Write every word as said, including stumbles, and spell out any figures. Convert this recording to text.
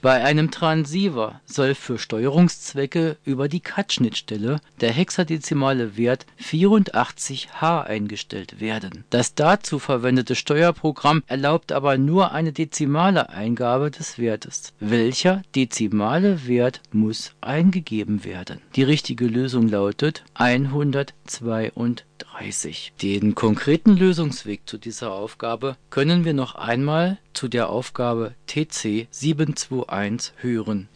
Bei einem Transceiver soll für Steuerungszwecke über die C A D-Schnittstelle der hexadezimale Wert vierundachtzig H eingestellt werden. Das dazu verwendete Steuerprogramm erlaubt aber nur eine dezimale Eingabe des Wertes. Welcher dezimale Wert muss eingegeben werden? Die richtige Lösung lautet hundertzweiunddreißig. Den konkreten Lösungsweg zu dieser Aufgabe können wir noch einmal zu der Aufgabe T C sieben zwei eins hören.